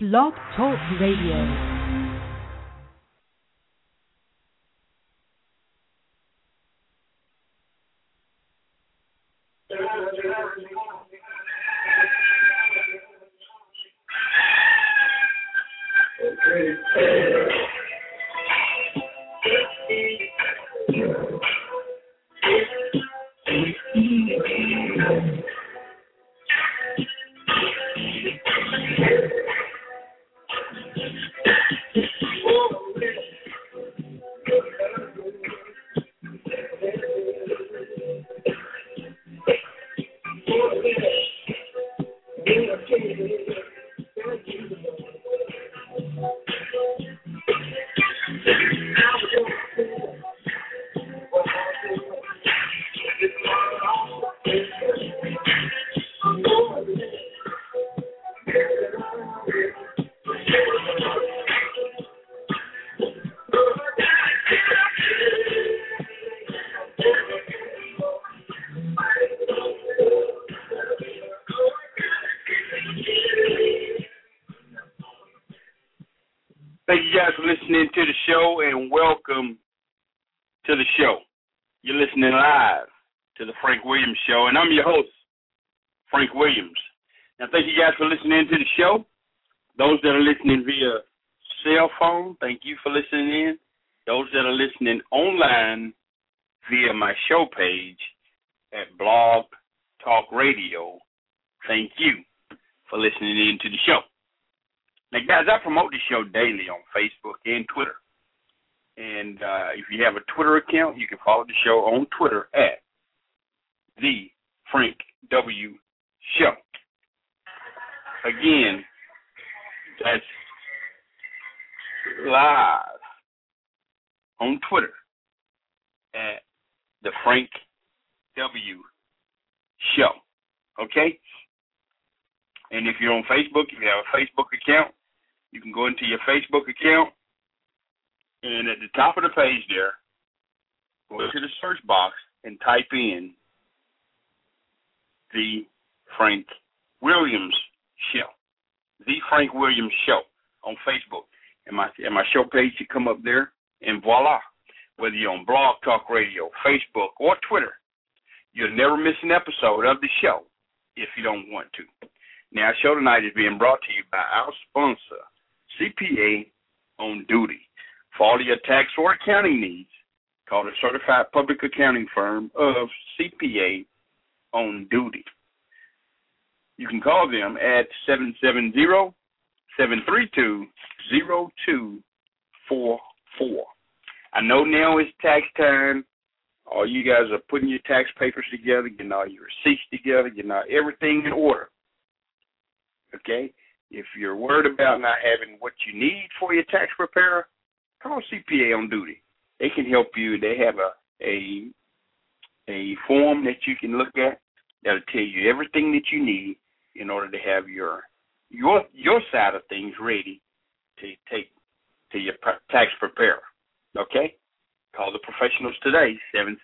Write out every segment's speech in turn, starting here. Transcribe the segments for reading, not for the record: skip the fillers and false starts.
Blog Talk Radio. Thank you guys for listening to the show, and welcome to the show. You're listening live to the Frank Williams Show, and I'm your host, Frank Williams. Now, thank you guys for listening to the show. Those that are listening via cell phone, thank you for listening in. Those that are listening online via my show page at Blog Talk Radio, thank you for listening in to the show. Now, guys, I promote the show daily on Facebook and Twitter. And if you have a Twitter account, you can follow the show on Twitter at The Frank W. Show. Again, that's live on Twitter at The Frank W. Show. Okay? And if you're on Facebook, if you have a Facebook account, you can go into your Facebook account, and at the top of the page there, go to the search box and type in The Frank Williams Show. The Frank Williams Show on Facebook. And my show page should come up there, and voila. Whether you're on Blog Talk Radio, Facebook, or Twitter, you'll never miss an episode of the show if you don't want to. Now, our show tonight is being brought to you by our sponsor, CPA on Duty. For all your tax or accounting needs, call the certified public accounting firm of CPA on Duty. You can call them at 770-732-0244. I know now it's tax time. All you guys are putting your tax papers together, getting all your receipts together, getting all everything in order. Okay? If you're worried about not having what you need for your tax preparer, call CPA on Duty. They can help you. They have a form that you can look at that'll tell you everything that you need in order to have your side of things ready to take to your tax preparer. Okay? Call the professionals today,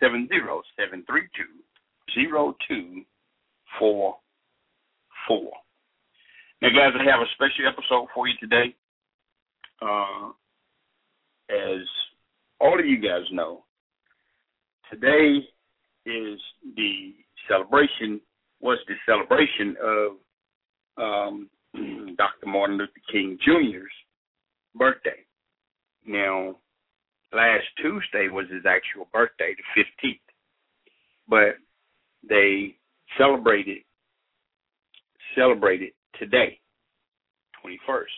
770-732-0244. Now, guys, I have a special episode for you today. As all of you guys know, today is the celebration of Dr. Martin Luther King Jr.'s birthday. Now, last Tuesday was his actual birthday, the 15th, but they celebrated today, 21st.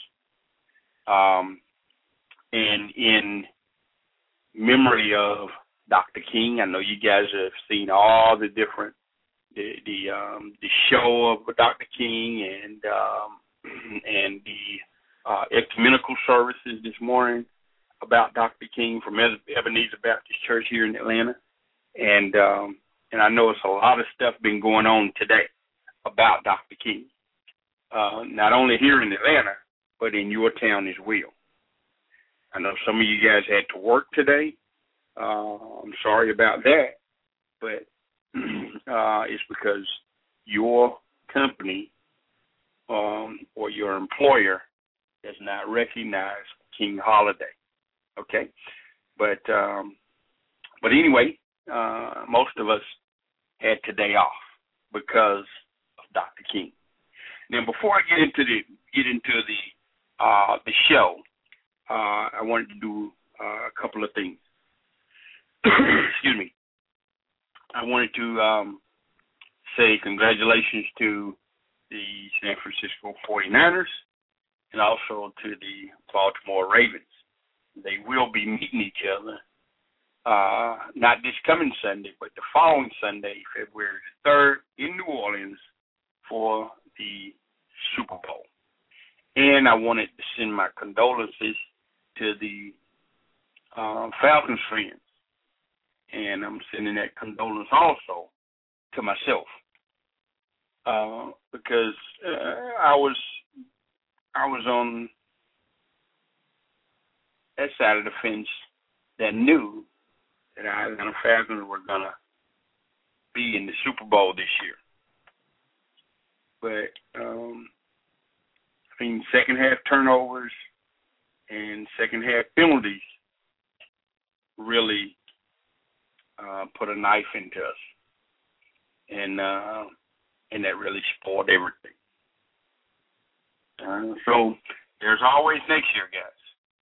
And in memory of Dr. King, I know you guys have seen all the different the show of Dr. King and the ecumenical services this morning about Dr. King from Ebenezer Baptist Church here in Atlanta, and I know it's a lot of stuff been going on today about Dr. King, not only here in Atlanta, but in your town as well. I know some of you guys had to work today. I'm sorry about that, but it's because your company or your employer does not recognize King holiday. Okay, but anyway, most of us had today off because of Dr. King. Now, before I get into the show, I wanted to do a couple of things. Excuse me. I wanted to say congratulations to the San Francisco 49ers and also to the Baltimore Ravens. They will be meeting each other, not this coming Sunday, but the following Sunday, February 3rd, in New Orleans for the Super Bowl. And I wanted to send my condolences to the Falcons fans. And I'm sending that condolence also to myself because I was on that side of the fence that knew that our Atlanta Falcons were going to be in the Super Bowl this year. But, second half turnovers and second half penalties really put a knife into us. And that really spoiled everything. So there's always next year, guys.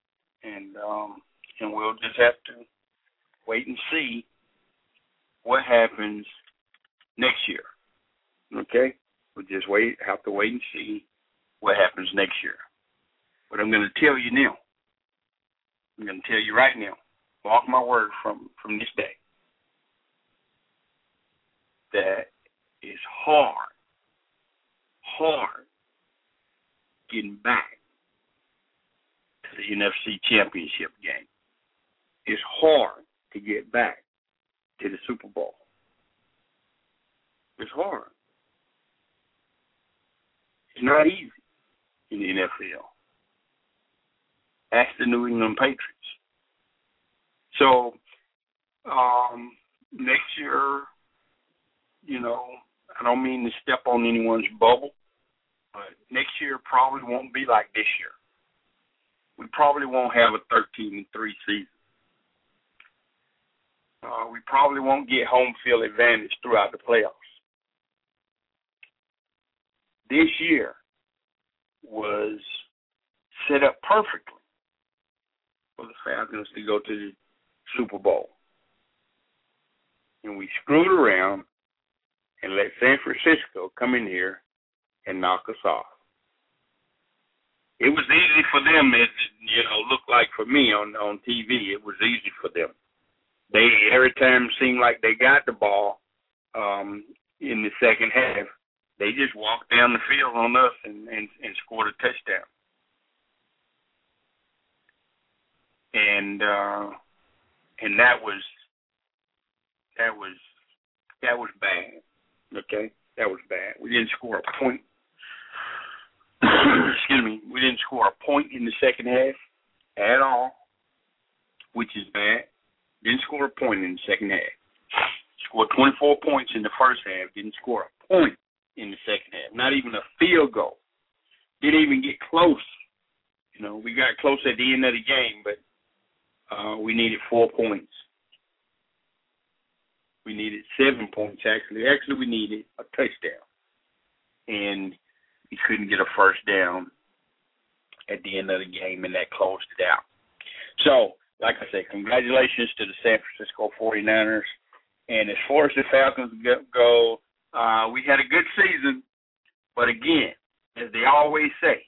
And we'll just have to wait and see what happens next year. Okay? We'll just have to wait and see what happens next year. But I'm going to tell you now. I'm going to tell you right now. Mark my word from this day. That it's hard getting back to the NFC Championship game. It's hard to get back to the Super Bowl. It's hard. It's not easy in the NFL. Ask the New England Patriots. So, next year, I don't mean to step on anyone's bubble, but next year probably won't be like this year. We probably won't have a 13-3 season. We probably won't get home field advantage throughout the playoffs. This year was set up perfectly for the Falcons to go to the Super Bowl. And we screwed around and let San Francisco come in here and knock us off. It was easy for them. It looked like for me on TV, it was easy for them. They every time seemed like they got the ball in the second half, they just walked down the field on us and scored a touchdown. And that was bad. Okay, that was bad. We didn't score a point. Excuse me. We didn't score a point in the second half at all, which is bad. Didn't score a point in the second half. Scored 24 points in the first half. Didn't score a point in the second half. Not even a field goal. Didn't even get close. We got close at the end of the game, but we needed 4 points. We needed 7 points, actually. Actually, we needed a touchdown. And we couldn't get a first down at the end of the game, and that closed it out. So, like I said, congratulations to the San Francisco 49ers. And as far as the Falcons go, we had a good season. But again, as they always say,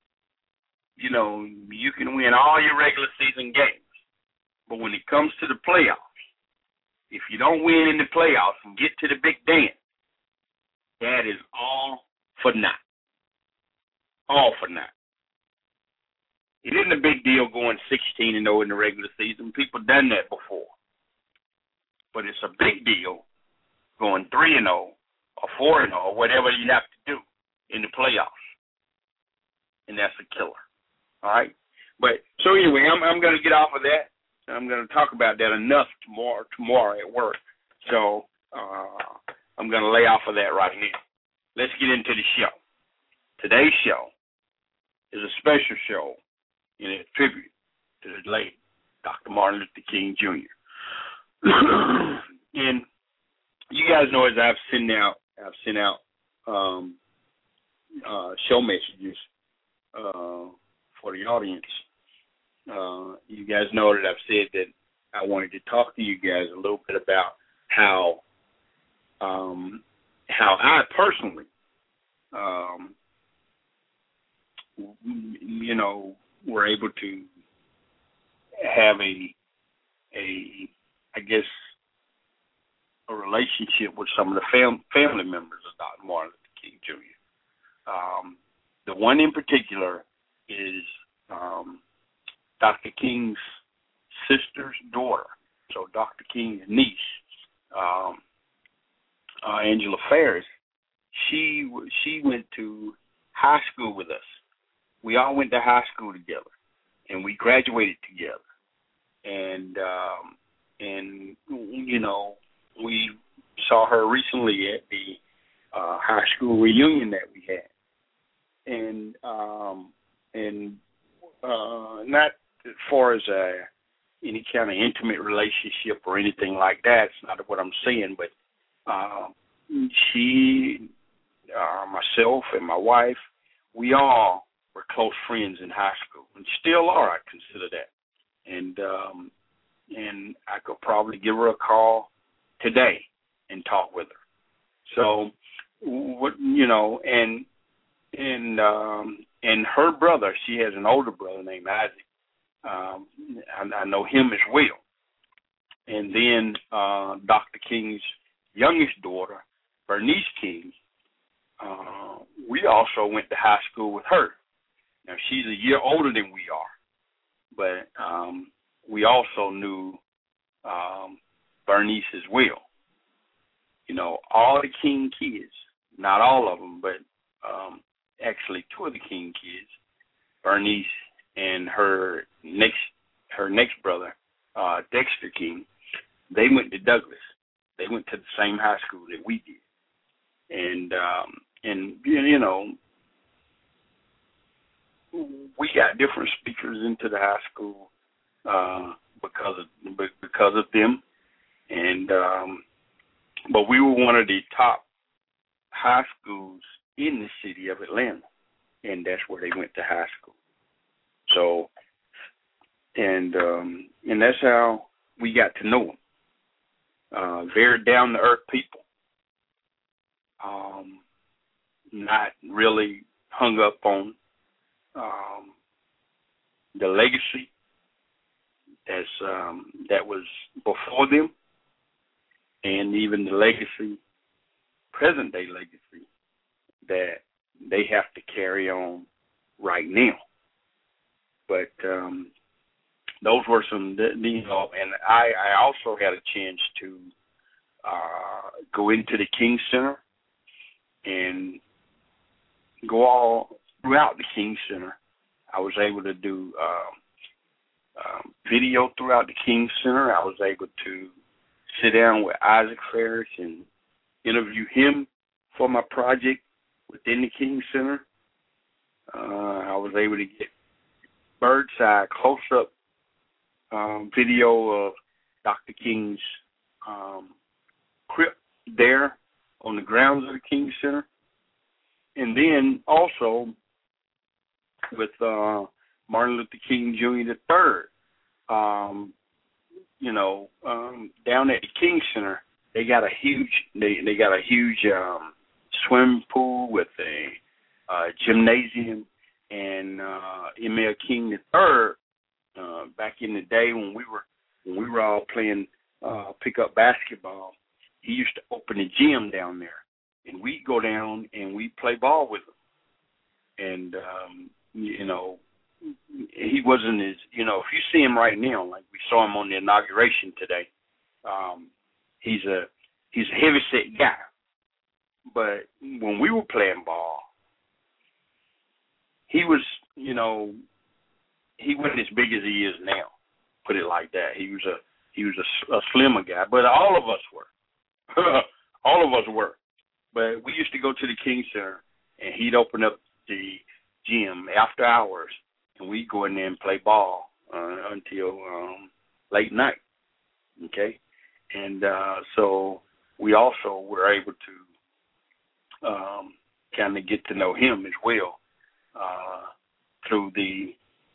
you can win all your regular season games. But when it comes to the playoffs, if you don't win in the playoffs and get to the big dance, that is all for naught. All for naught. It isn't a big deal going 16-0 in the regular season. People done that before. But it's a big deal going 3-0 or 4-0 or whatever you have to do in the playoffs. And that's a killer. All right? But so anyway, I'm going to get off of that. I'm going to talk about that enough tomorrow at work. So I'm going to lay off of that right now. Let's get into the show. Today's show is a special show in a tribute to the late Dr. Martin Luther King Jr. And you guys know, as I've sent out show messages for the audience. You guys know that I've said that I wanted to talk to you guys a little bit about how I personally, were able to have a relationship with some of the family members of Dr. Martin Luther King Jr. The one in particular is Dr. King's sister's daughter, so Dr. King's niece, Angela Ferris. She went to high school with us. We all went to high school together, and we graduated together. And we saw her recently at the high school reunion that we had, and not as far as any kind of intimate relationship or anything like that. It's not what I'm saying, but she, myself, and my wife, we all were close friends in high school, and still are. I consider that, and I could probably give her a call today and talk with her. So, and her brother, she has an older brother named Isaac. I know him as well. And then Dr. King's youngest daughter, Bernice King, we also went to high school with her. Now, she's a year older than we are, but we also knew Bernice as well. All the King kids, not all of them, but actually two of the King kids, Bernice and her next brother, Dexter King, they went to Douglas. They went to the same high school that we did. And we got different speakers into the high school because of them. And but we were one of the top high schools in the city of Atlanta, and that's where they went to high school. So, and that's how we got to know them. Very down to earth people. Not really hung up on the legacy that was before them, and even the legacy, present day legacy, that they have to carry on right now. But those were some, and I also had a chance to go into the King Center and go all throughout the King Center. I was able to do video throughout the King Center. I was able to sit down with Isaac Ferris and interview him for my project within the King Center. I was able to get bird's eye, close-up video of Dr. King's crypt there on the grounds of the King Center. And then also with Martin Luther King Jr. III, down at the King Center, they got a huge swimming pool with a gymnasium, and M.L. King III, back in the day when we were all playing pickup basketball, he used to open a gym down there, and we'd go down and we'd play ball with him. And he wasn't as, if you see him right now, like we saw him on the inauguration today, he's a heavy set guy. But when we were playing ball, he was, he wasn't as big as he is now. Put it like that. He was a slimmer guy, but all of us were. All of us were. But we used to go to the King Center, and he'd open up the gym after hours, and we go in there and play ball until late night. Okay, and so we also were able to kind of get to know him as well through the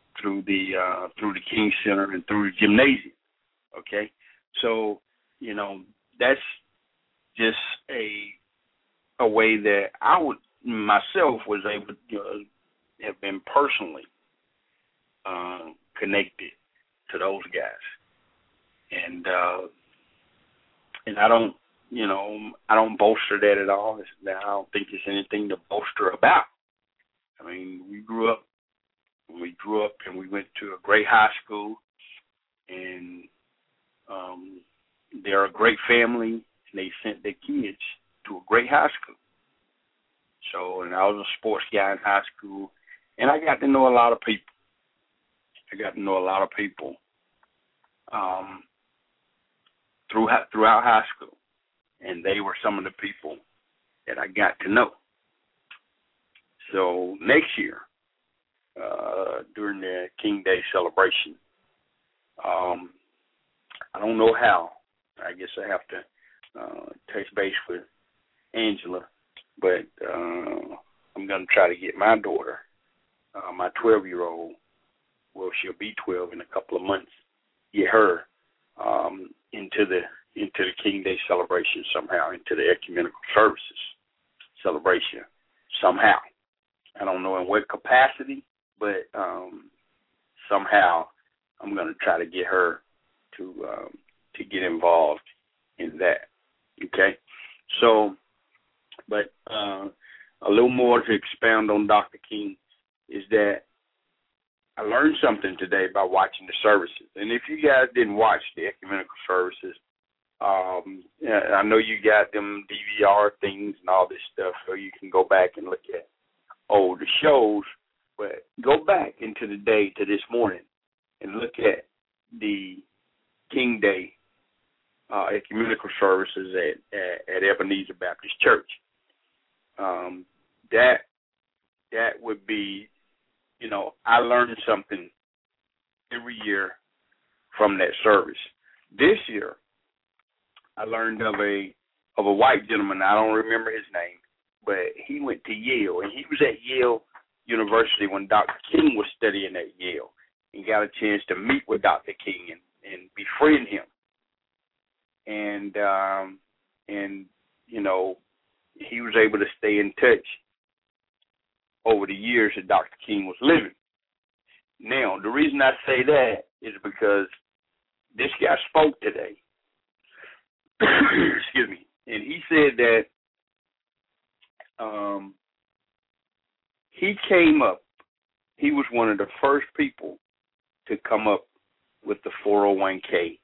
King Center and through the gymnasium. Okay, so that's just a way that I would myself was able to have been personally connected to those guys, and I don't bolster that at all. I don't think there's anything to bolster about. I mean, we grew up and we went to a great high school, and they're a great family, and they sent their kids to a great high school. So, and I was a sports guy in high school, and I got to know a lot of people. Throughout high school, and they were some of the people that I got to know. So next year, during the King Day celebration, I don't know how. I guess I have to touch base with Angela, but I'm going to try to get my daughter, my 12-year-old, well, she'll be 12 in a couple of months, get her into the King Day celebration somehow, into the ecumenical services celebration somehow. I don't know in what capacity, but somehow I'm going to try to get her to get involved in that. Okay, so, but a little more to expound on Dr. King is that I learned something today by watching the services. And if you guys didn't watch the ecumenical services, I know you got them DVR things and all this stuff, so you can go back and look at older shows. But go back into the day to this morning and look at the King Day ecumenical services at Ebenezer Baptist Church. That would be, I learned something every year from that service. This year, I learned of a white gentleman. I don't remember his name, but he went to Yale, and he was at Yale University when Dr. King was studying at Yale, and got a chance to meet with Dr. King and befriend him. And he was able to stay in touch over the years that Dr. King was living. Now, the reason I say that is because this guy spoke today. Excuse me. And he said that he was one of the first people to come up with the 401k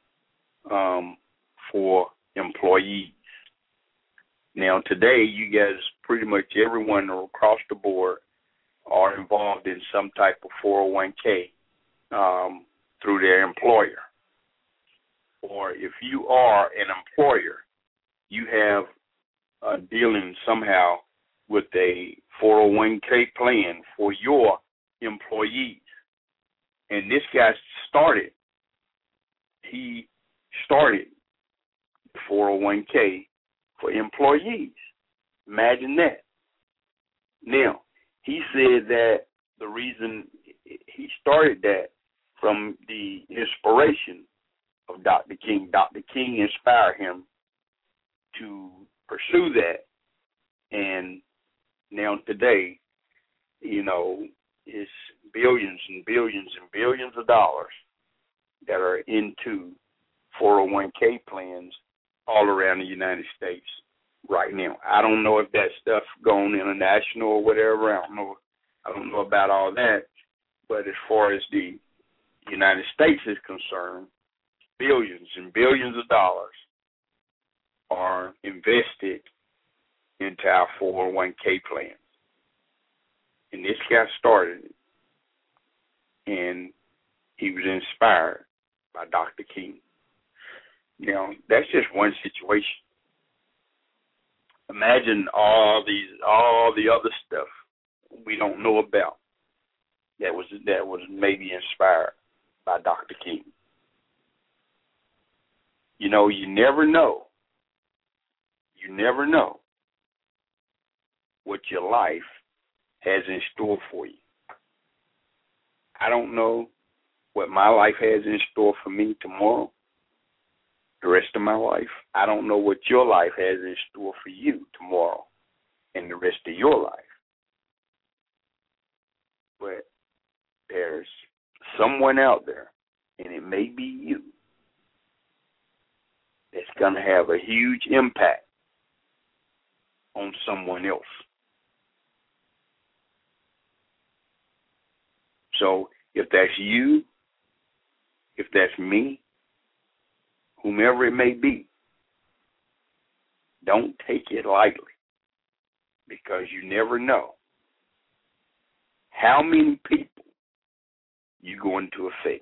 for employees. Now, today, you guys, pretty much everyone across the board are involved in some type of 401k through their employer. Or if you are an employer, you have dealing somehow with a 401k plan for your employees. And this guy started the 401k for employees. Imagine that. Now, he said that the reason he started that from the inspiration of Dr. King. Dr. King inspired him to pursue that. And now today, it's billions and billions and billions of dollars that are into 401k plans all around the United States right now. I don't know if that stuff going international or whatever. I don't know about all that. But as far as the United States is concerned, billions and billions of dollars are invested into our 401k plans. And this guy started it, and he was inspired by Dr. King. That's just one situation. Imagine all the other stuff we don't know about that was maybe inspired by Dr. King. You know, you never know. You never know what your life has in store for you. I don't know what my life has in store for me tomorrow, the rest of my life. I don't know what your life has in store for you tomorrow and the rest of your life. But there's someone out there, and it may be you, that's going to have a huge impact on someone else. So if that's you, if that's me, whomever it may be, don't take it lightly, because you never know how many people you're going to affect.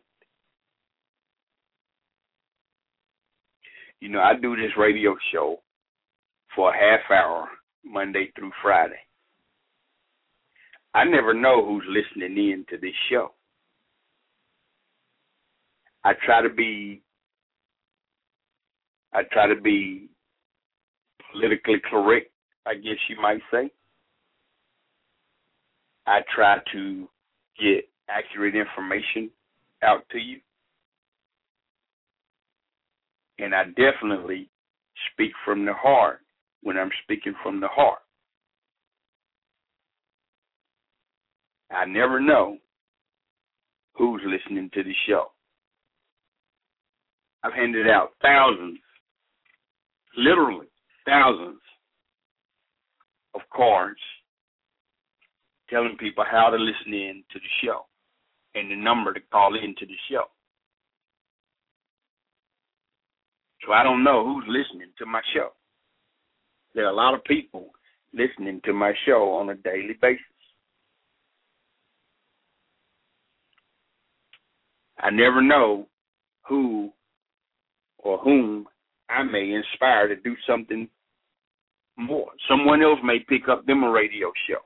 You know, I do this radio show for a half hour, Monday through Friday. I never know who's listening in to this show. I try to be politically correct, I guess you might say. I try to get accurate information out to you. And I definitely speak from the heart when I'm speaking from the heart. I never know who's listening to the show. I've handed out thousands, literally thousands of cards telling people how to listen in to the show and the number to call in to the show. So I don't know who's listening to my show. There are a lot of people listening to my show on a daily basis. I never know who or whom I may inspire to do something more. Someone else may pick up them a radio show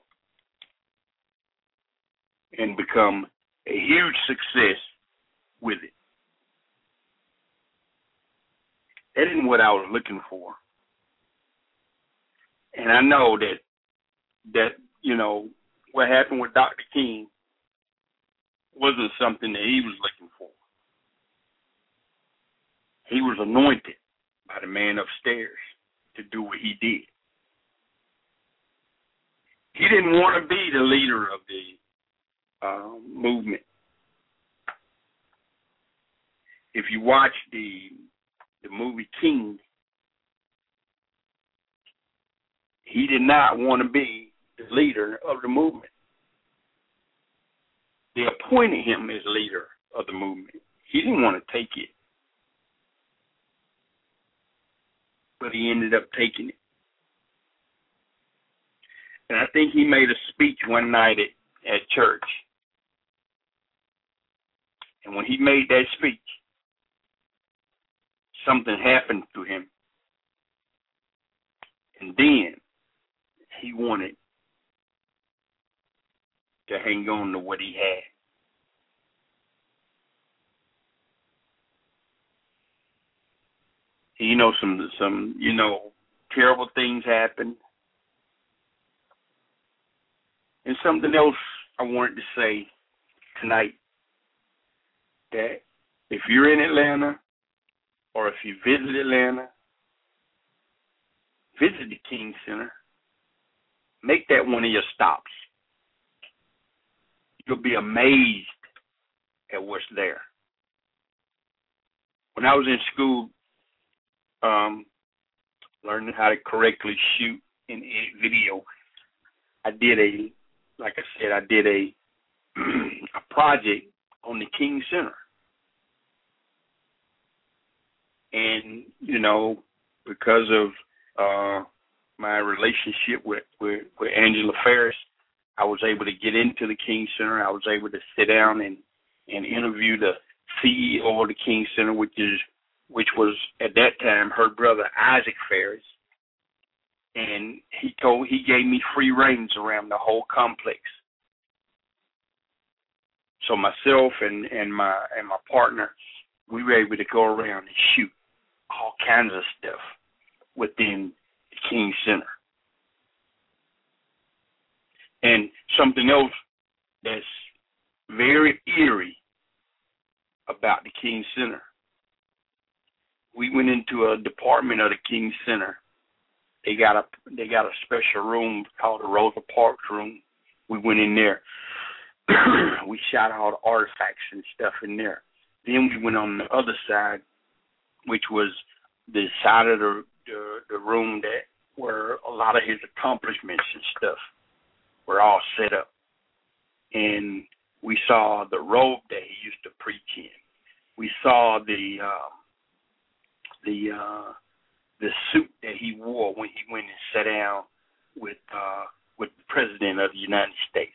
and become a huge success with it. That isn't what I was looking for. And I know that you know, what happened with Dr. King wasn't something that he was looking for. He was anointed by the man upstairs to do what he did. He didn't want to be the leader of the movement. If you watch the movie King, he did not want to be the leader of the movement. They appointed him as leader of the movement. He didn't want to take it, but he ended up taking it. And I think he made a speech one night at church. And when he made that speech, something happened to him. And then he wanted to hang on to what he had. You know, some terrible things happened. And something else I wanted to say tonight, that if you're in Atlanta or if you visit Atlanta, visit the King Center. Make that one of your stops. You'll be amazed at what's there. When I was in school, learning how to correctly shoot and edit video, I did a project on the King Center. And, you know, because of my relationship with Angela Ferris, I was able to get into the King Center. I was able to sit down and interview the CEO of the King Center, which was at that time her brother Isaac Ferris. and he gave me free reins around the whole complex. So myself and my partner, we were able to go around and shoot all kinds of stuff within the King Center. And something else that's very eerie about the King Center. We went into a department of the King Center. They got a special room called the Rosa Parks room. We went in there. We shot all the artifacts and stuff in there. Then we went on the other side, which was the side of the room that where a lot of his accomplishments and stuff were all set up. And we saw the robe that he used to preach in. We saw the suit that he wore when he went and sat down with the President of the United States.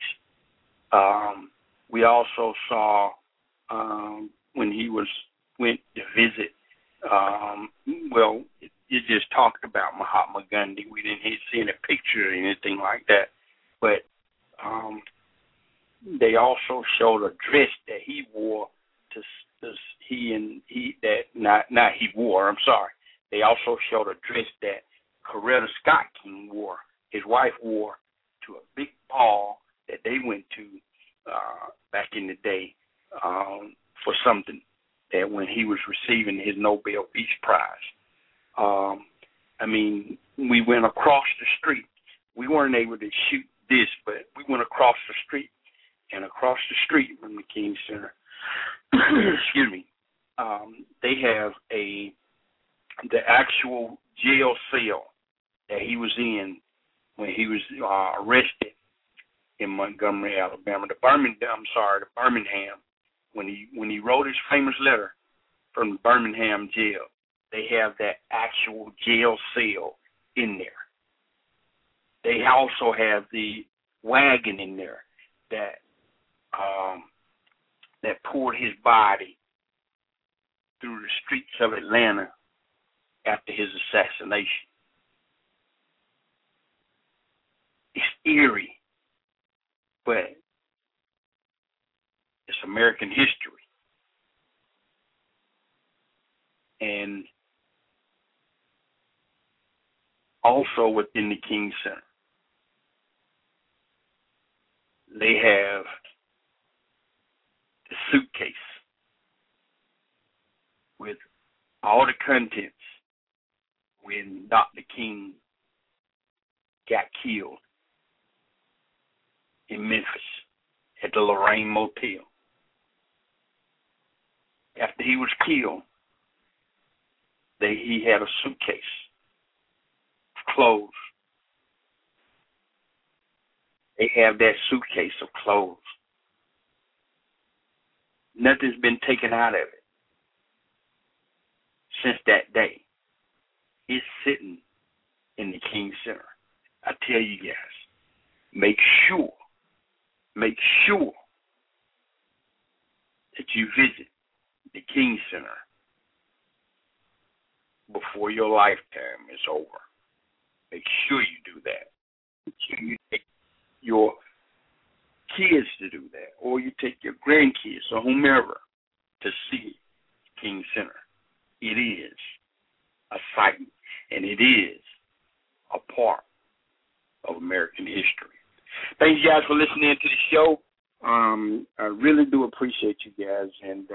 We also saw when he went to visit. It just talked about Mahatma Gandhi. We didn't see any picture or anything like that, but they also showed a dress that he wore. They also showed a dress that Coretta Scott King wore. His wife wore to a big ball that they went to back in the day for something that when he was receiving his Nobel Peace Prize. We went across the street. We weren't able to shoot this, but we went across the street. And across the street from the King Center, excuse me, they have the actual jail cell that he was in when he was arrested in Montgomery, Alabama. Birmingham. When he wrote his famous letter from the Birmingham jail, they have that actual jail cell in there. They also have the wagon in there that poured his body through the streets of Atlanta after his assassination. It's eerie, but it's American history. And also within the King Center, they have the suitcase with all the contents when Dr. King got killed in Memphis at the Lorraine Motel. After he was killed, he had a suitcase of clothes. They have that suitcase of clothes. Nothing's been taken out of it since that day. It's sitting in the King Center. I tell you guys, make sure that you visit the King Center before your lifetime is over. Make sure you do that. Make sure you take your kids to do that, or you take your grandkids or whomever to see King Center. It is a sight, and it is a part of American history. Thank you guys for listening to the show. I really do appreciate you guys, and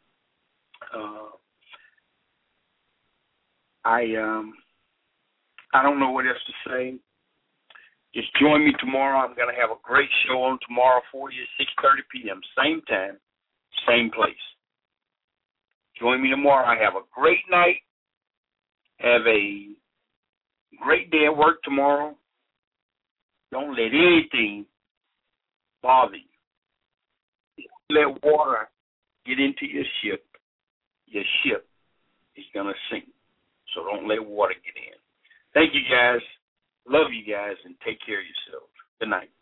I don't know what else to say. Just join me tomorrow. I'm going to have a great show on tomorrow for you at 6:30 p.m. Same time, same place. Join me tomorrow. I have a great night. Have a great day at work tomorrow. Don't let anything bother you. Let water get into your ship. Your ship is going to sink. So don't let water get in. Thank you, guys. Love you guys, and take care of yourselves. Good night.